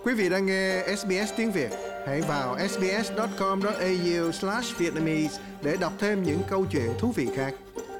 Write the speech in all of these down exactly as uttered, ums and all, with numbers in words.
Quý vị đang nghe ét bê ét tiếng Việt. Hãy vào sbs chấm com chấm a u slash vietnamese để đọc thêm những câu chuyện thú vị khác.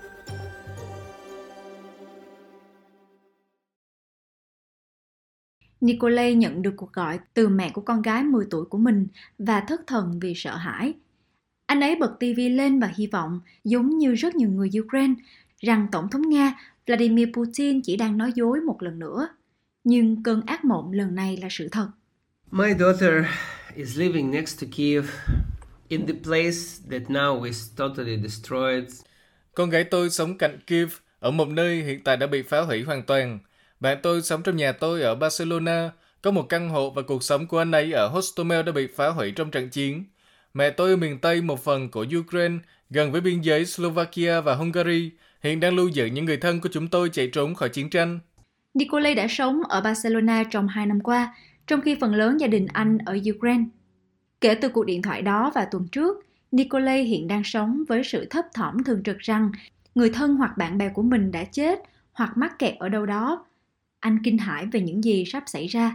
Nikolai nhận được cuộc gọi từ mẹ của con gái mười tuổi của mình và thất thần vì sợ hãi. Anh ấy bật ti vi lên và hy vọng, giống như rất nhiều người Ukraine, rằng Tổng thống Nga Vladimir Putin chỉ đang nói dối một lần nữa. Nhưng cơn ác mộng lần này là sự thật. My daughter is living next to Kiev, in the place that now is totally destroyed. Con gái tôi sống cạnh Kiev, ở một nơi hiện tại đã bị phá hủy hoàn toàn. Bạn tôi sống trong nhà tôi ở Barcelona, có một căn hộ và cuộc sống của anh ấy ở Hostomel đã bị phá hủy trong trận chiến. Mẹ tôi ở miền Tây một phần của Ukraine, gần với biên giới Slovakia và Hungary, hiện đang lưu giữ những người thân của chúng tôi chạy trốn khỏi chiến tranh. Nikolai đã sống ở Barcelona trong hai năm qua, trong khi phần lớn gia đình anh ở Ukraine. Kể từ cuộc điện thoại đó vào tuần trước, Nikolai hiện đang sống với sự thấp thỏm thường trực rằng người thân hoặc bạn bè của mình đã chết hoặc mắc kẹt ở đâu đó. Anh kinh hãi về những gì sắp xảy ra.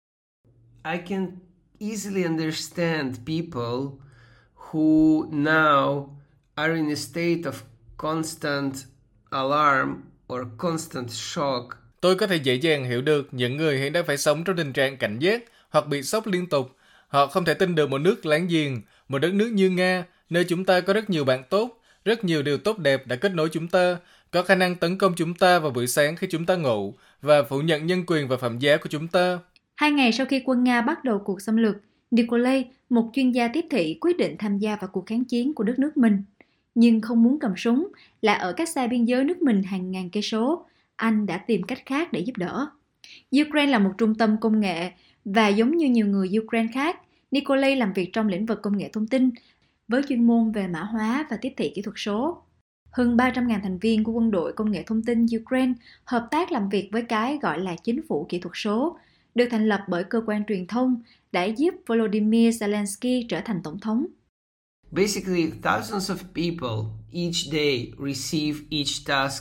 I can easily understand people who now are in a state of constant alarm or constant shock. Tôi có thể dễ dàng hiểu được những người hiện đang phải sống trong tình trạng cảnh giác hoặc bị sốc liên tục. Họ không thể tin được một nước láng giềng, một đất nước như Nga, nơi chúng ta có rất nhiều bạn tốt, rất nhiều điều tốt đẹp đã kết nối chúng ta, có khả năng tấn công chúng ta vào buổi sáng khi chúng ta ngủ và phủ nhận nhân quyền và phẩm giá của chúng ta. Hai ngày sau khi quân Nga bắt đầu cuộc xâm lược, Nikolai, một chuyên gia tiếp thị, quyết định tham gia vào cuộc kháng chiến của đất nước mình. Nhưng không muốn cầm súng, là ở cách xa biên giới nước mình hàng ngàn cây số, anh đã tìm cách khác để giúp đỡ. Ukraine là một trung tâm công nghệ và giống như nhiều người Ukraine khác, Nikolai làm việc trong lĩnh vực công nghệ thông tin với chuyên môn về mã hóa và tiếp thị kỹ thuật số. Hơn ba trăm nghìn thành viên của quân đội công nghệ thông tin Ukraine hợp tác làm việc với cái gọi là chính phủ kỹ thuật số, được thành lập bởi cơ quan truyền thông đã giúp Volodymyr Zelensky trở thành tổng thống. Basically, thousands of people each day receive each task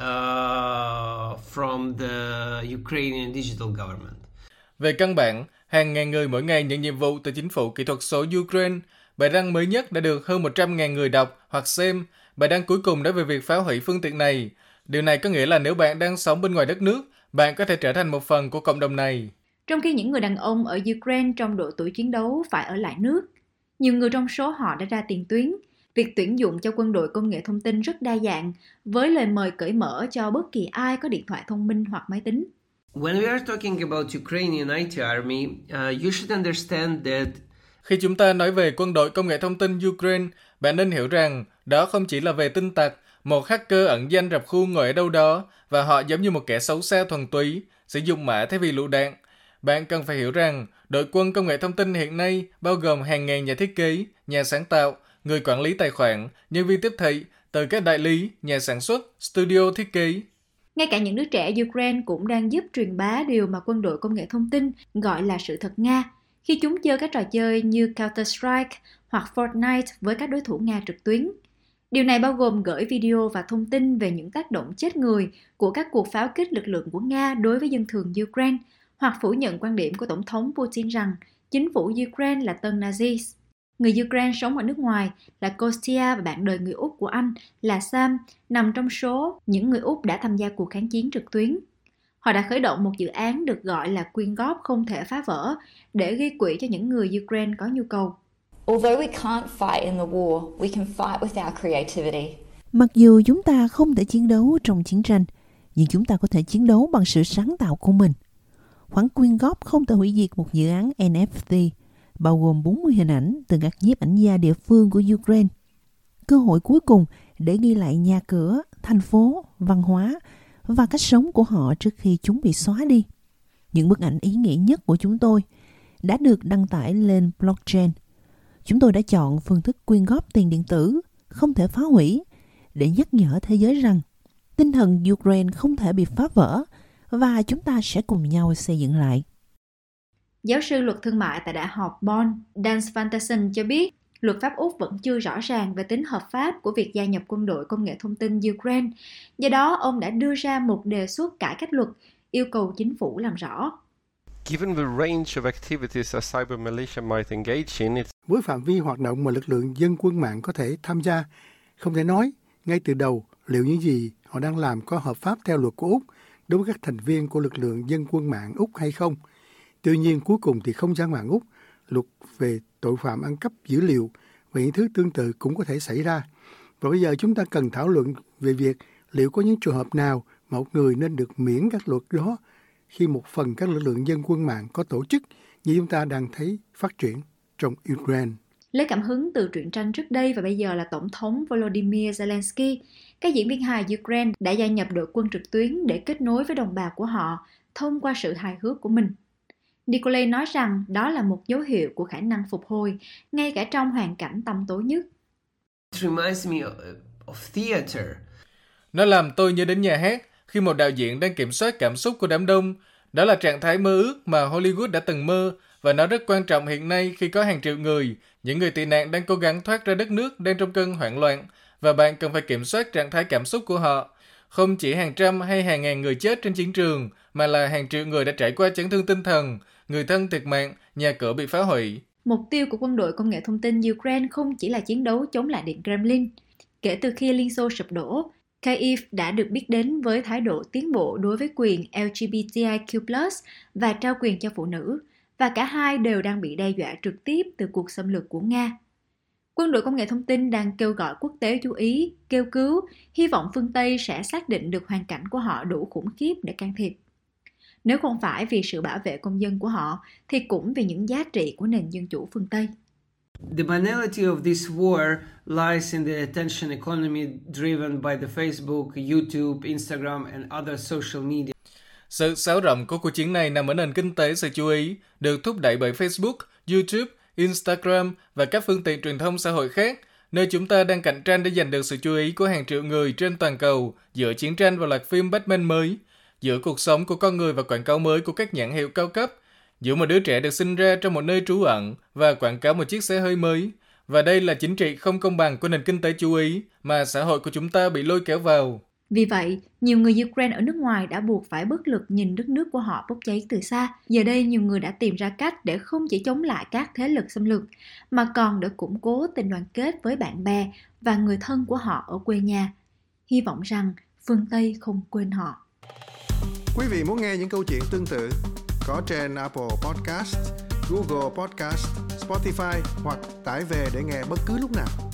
uh, from the Ukrainian digital government. Về căn bản, hàng ngàn người mỗi ngày nhận nhiệm vụ từ chính phủ kỹ thuật số Ukraine. Bài đăng mới nhất đã được hơn một trăm nghìn người đọc hoặc xem. Bài đăng cuối cùng nói về việc phá hủy phương tiện này. Điều này có nghĩa là nếu bạn đang sống bên ngoài đất nước, bạn có thể trở thành một phần của cộng đồng này. Trong khi những người đàn ông ở Ukraine trong độ tuổi chiến đấu phải ở lại nước, nhiều người trong số họ đã ra tiền tuyến. Việc tuyển dụng cho quân đội công nghệ thông tin rất đa dạng, với lời mời cởi mở cho bất kỳ ai có điện thoại thông minh hoặc máy tính. When we are talking about Ukrainian I T army, uh, you should understand that Khi chúng ta nói về quân đội công nghệ thông tin Ukraine, bạn nên hiểu rằng đó không chỉ là về tin tặc, một hacker ẩn danh rập khuôn ngồi ở đâu đó và họ giống như một kẻ xấu xa thuần túy, sử dụng mã thay vì lựu đạn. Bạn cần phải hiểu rằng đội quân công nghệ thông tin hiện nay bao gồm hàng ngàn nhà thiết kế, nhà sáng tạo, người quản lý tài khoản, nhân viên tiếp thị, từ các đại lý, nhà sản xuất, studio thiết kế. Ngay cả những đứa trẻ Ukraine cũng đang giúp truyền bá điều mà quân đội công nghệ thông tin gọi là sự thật Nga, khi chúng chơi các trò chơi như Counter-Strike hoặc Fortnite với các đối thủ Nga trực tuyến. Điều này bao gồm gửi video và thông tin về những tác động chết người của các cuộc pháo kích lực lượng của Nga đối với dân thường Ukraine, hoặc phủ nhận quan điểm của Tổng thống Putin rằng chính phủ Ukraine là tân Nazi. Người Ukraine sống ở nước ngoài là Kostya và bạn đời người Úc của anh là Sam nằm trong số những người Úc đã tham gia cuộc kháng chiến trực tuyến. Họ đã khởi động một dự án được gọi là quyên góp không thể phá vỡ để gây quỹ cho những người Ukraine có nhu cầu. Although we can't fight in the war, we can fight with our creativity. Mặc dù chúng ta không thể chiến đấu trong chiến tranh, nhưng chúng ta có thể chiến đấu bằng sự sáng tạo của mình. Khoản quyên góp không thể hủy diệt một dự án en ép tê, bao gồm bốn mươi hình ảnh từ các nhiếp ảnh gia địa phương của Ukraine. Cơ hội cuối cùng để ghi lại nhà cửa, thành phố, văn hóa và cách sống của họ trước khi chúng bị xóa đi. Những bức ảnh ý nghĩa nhất của chúng tôi đã được đăng tải lên blockchain. Chúng tôi đã chọn phương thức quyên góp tiền điện tử không thể phá hủy để nhắc nhở thế giới rằng tinh thần Ukraine không thể bị phá vỡ và chúng ta sẽ cùng nhau xây dựng lại. Giáo sư luật thương mại tại Đại học Bonn, Dan Svantesson cho biết luật pháp Úc vẫn chưa rõ ràng về tính hợp pháp của việc gia nhập quân đội công nghệ thông tin Ukraine. Do đó, ông đã đưa ra một đề xuất cải cách luật yêu cầu chính phủ làm rõ. Given the range of activities a cyber militia might engage in, it's... Với phạm vi hoạt động mà lực lượng dân quân mạng có thể tham gia, không thể nói ngay từ đầu liệu những gì họ đang làm có hợp pháp theo luật của Úc đối với các thành viên của lực lượng dân quân mạng Úc hay không. Tuy nhiên, cuối cùng thì không gian mạng Úc, luật về tội phạm ăn cắp dữ liệu và những thứ tương tự cũng có thể xảy ra. Và bây giờ chúng ta cần thảo luận về việc liệu có những trường hợp nào mà một người nên được miễn các luật đó khi một phần các lực lượng dân quân mạng có tổ chức như chúng ta đang thấy phát triển trong Ukraine. Lấy cảm hứng từ truyện tranh trước đây và bây giờ là Tổng thống Volodymyr Zelensky, các diễn viên hài Ukraine đã gia nhập đội quân trực tuyến để kết nối với đồng bào của họ thông qua sự hài hước của mình. Nikolai nói rằng đó là một dấu hiệu của khả năng phục hồi, ngay cả trong hoàn cảnh tăm tối nhất. It reminds me of theater. Nó làm tôi nhớ đến nhà hát khi một đạo diễn đang kiểm soát cảm xúc của đám đông. Đó là trạng thái mơ ước mà Hollywood đã từng mơ, và nó rất quan trọng hiện nay khi có hàng triệu người, những người tị nạn đang cố gắng thoát ra đất nước đang trong cơn hoảng loạn, và bạn cần phải kiểm soát trạng thái cảm xúc của họ. Không chỉ hàng trăm hay hàng ngàn người chết trên chiến trường, mà là hàng triệu người đã trải qua chấn thương tinh thần, người thân thiệt mạng, nhà cửa bị phá hủy. Mục tiêu của quân đội công nghệ thông tin Ukraine không chỉ là chiến đấu chống lại Điện Kremlin. Kể từ khi Liên Xô sụp đổ, Kyiv đã được biết đến với thái độ tiến bộ đối với quyền L G B T I Q plus và trao quyền cho phụ nữ, và cả hai đều đang bị đe dọa trực tiếp từ cuộc xâm lược của Nga. Quân đội công nghệ thông tin đang kêu gọi quốc tế chú ý, kêu cứu, hy vọng phương Tây sẽ xác định được hoàn cảnh của họ đủ khủng khiếp để can thiệp. Nếu không phải vì sự bảo vệ công dân của họ, thì cũng vì những giá trị của nền dân chủ phương Tây. The banality of this war lies in the attention economy driven by the Facebook, YouTube, Instagram and other social media. Sự xáo rộng của cuộc chiến này nằm ở nền kinh tế sự chú ý, được thúc đẩy bởi Facebook, YouTube, Instagram và các phương tiện truyền thông xã hội khác, nơi chúng ta đang cạnh tranh để giành được sự chú ý của hàng triệu người trên toàn cầu giữa chiến tranh và loạt phim Batman mới, giữa cuộc sống của con người và quảng cáo mới của các nhãn hiệu cao cấp, giữa một đứa trẻ được sinh ra trong một nơi trú ẩn và quảng cáo một chiếc xe hơi mới. Và đây là chính trị không công bằng của nền kinh tế chú ý mà xã hội của chúng ta bị lôi kéo vào. Vì vậy, nhiều người Ukraine ở nước ngoài đã buộc phải bất lực nhìn đất nước của họ bốc cháy từ xa. Giờ đây, nhiều người đã tìm ra cách để không chỉ chống lại các thế lực xâm lược, mà còn để củng cố tình đoàn kết với bạn bè và người thân của họ ở quê nhà. Hy vọng rằng phương Tây không quên họ. Quý vị muốn nghe những câu chuyện tương tự có trên Apple Podcast, Google Podcast, Spotify hoặc tải về để nghe bất cứ lúc nào.